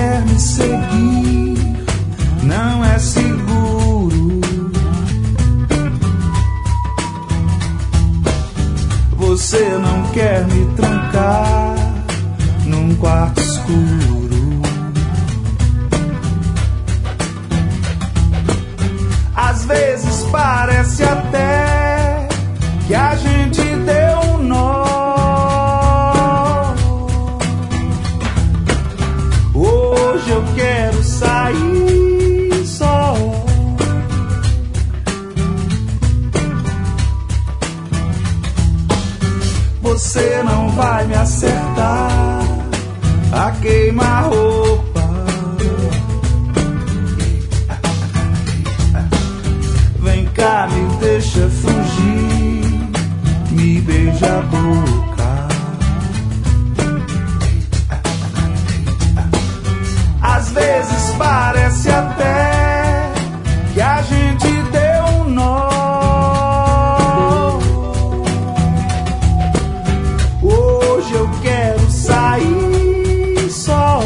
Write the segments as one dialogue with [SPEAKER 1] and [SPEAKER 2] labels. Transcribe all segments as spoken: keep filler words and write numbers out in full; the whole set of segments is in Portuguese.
[SPEAKER 1] quer me seguir, não é seguro. Você não quer me trancar num quarto escuro. Às vezes parece até que a gente deu um nó. Hoje eu quero sair só. Você não vai me acertar a queima-roupa. Vem cá, me deixa fugir, me beija a boca. Às vezes parece até que a gente deu um nó. Hoje eu quero sair só.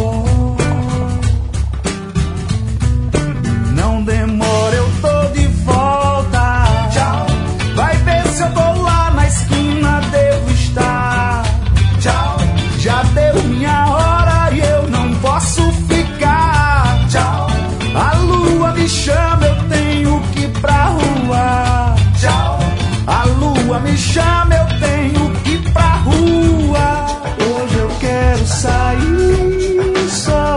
[SPEAKER 1] Não demora, eu tô de volta. Tchau. Vai ver se eu tô lá na esquina, devo estar. Tchau. Já deu minha hora e eu não posso ficar. Tchau. A lua me chama, eu tenho que ir pra rua. Tchau. A lua me chama, eu tenho que ir pra rua. Hoje eu quero sair só.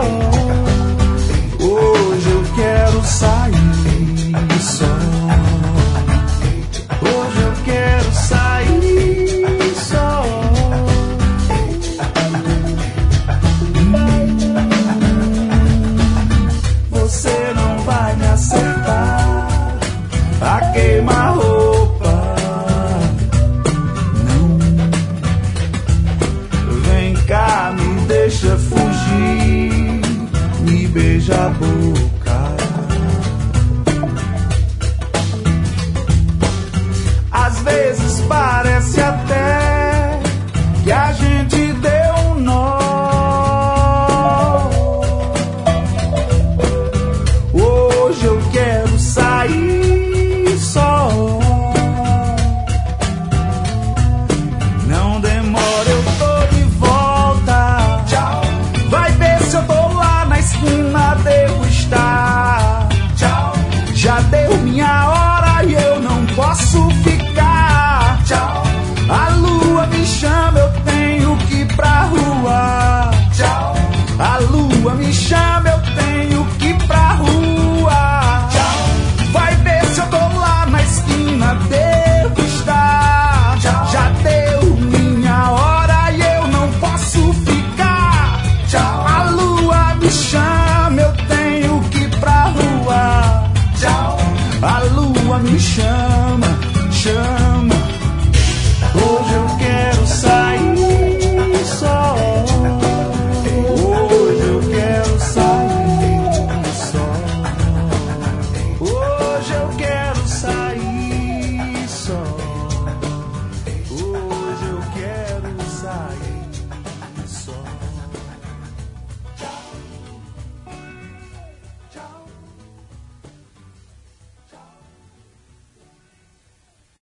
[SPEAKER 1] Hoje eu quero sair só. Hoje eu quero sair só. Você não vai me acertar a queima-roupa. Não. Vem cá, me deixa fugir, me beija a boca. Às vezes parece até que a gente deu um nó. Hoje eu quero sair só. Não demora, eu tô de volta. Tchau. Vai ver se eu tô lá na esquina, devo estar. Tchau. Já deu minha hora e eu não posso ficar. Tchau. A lua me chama, eu tenho que ir pra rua. Tchau. A lua me chama, eu tenho que ir pra rua. Tchau. Vai ver se eu tô lá na esquina, devo estar. Tchau. Já deu minha hora e eu não posso ficar. Tchau. A lua me chama, eu tenho que ir pra rua. Tchau. A lua me chama, chama. Hoje eu quero sair só. Hoje eu quero sair só. Hoje eu quero sair só. Hoje eu quero sair.